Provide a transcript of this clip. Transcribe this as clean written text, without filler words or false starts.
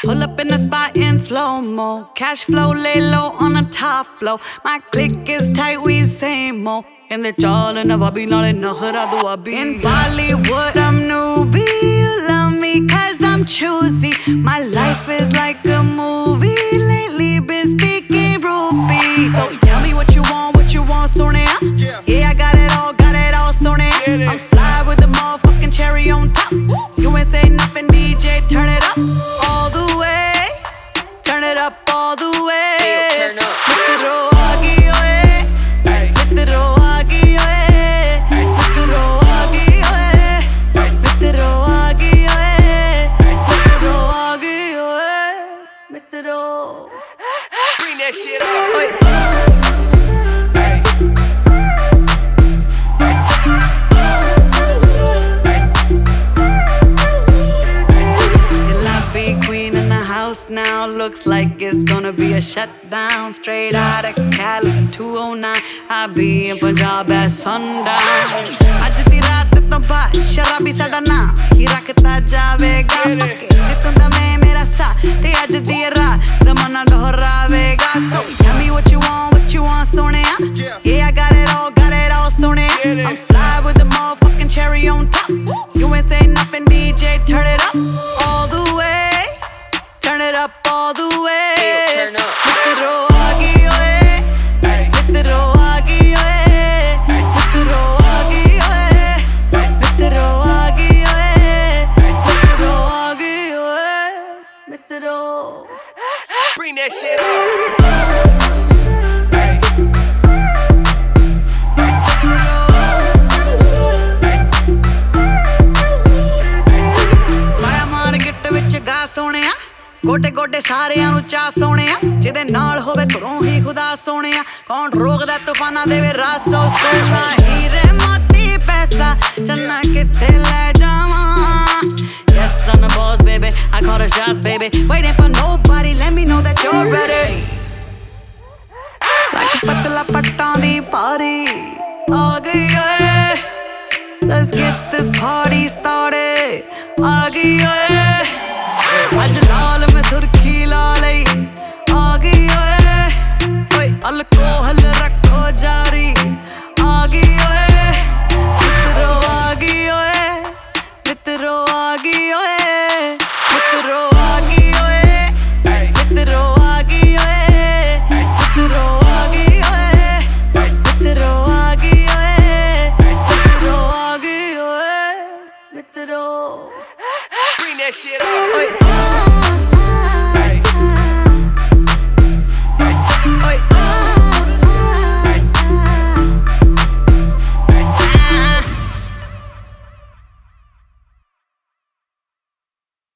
Pull up in the spot in slow-mo. Cash flow, lay low on the top flow. My clique is tight, we same mo. In the chal na vabi naale nakhra duabi. In Bollywood, I'm newbie. You love me cause I'm choosy. My life is like a movie. Lately been speaking rupee. So tell me what you want, sonaya. Yeah, I got it all, sonaya. I'm fly with the motherfucking cherry on top. You ain't say nothing, DJ, turn it up all the way. Turn it up all the way. Turn up. Bring that shit up. Now looks like it's gonna be a shutdown. Straight out of Cali, 209. I be in Punjab at sundown. Aj di raat to baad sharabi sada naam hi rakhta javega. Jitunda main mera saath te aj di raat zamana dohravega. So tell me what you want, sonaya. Yeah, I got it all, sonaya. I'm fly with the motherfucking cherry on top. You ain't say nothing, DJ, turn it up all the way. Turn it up all the way. Turn up. Mitro aagi oye. Mitro aagi oye. Mitro aagi oye. Mitro aagi oye. Mitro aagi oye. Mitro. Bring that shit up. Maya maar gitt vich ga sonaya. गोटे गोटे सारियां नू चा सोनिया जिदे नाल होवे घरों ही खुदा सोनिया कौन रोकदा तूफाना देवे रासो सोना हीरे मोती पैसा चन्ना किथे ले जावां yes I'm the boss baby I call the shots baby waiting for nobody let me know that you're ready like patla pattan di party aa gayi oye let's get this party started aa gayi oye आज लाल में सुर्खी लालई आ गई ओए alcohol रखो जारी आ गई ओए मित्रो आ गई ओए मित्रो आ गई ओए मित्रो आ गई ओए मित्रो आ गई ओए मित्रो आ गई ओए मित्रो आ गई ओए मित्रो आ गई ओए मित्रो Bring that shit up.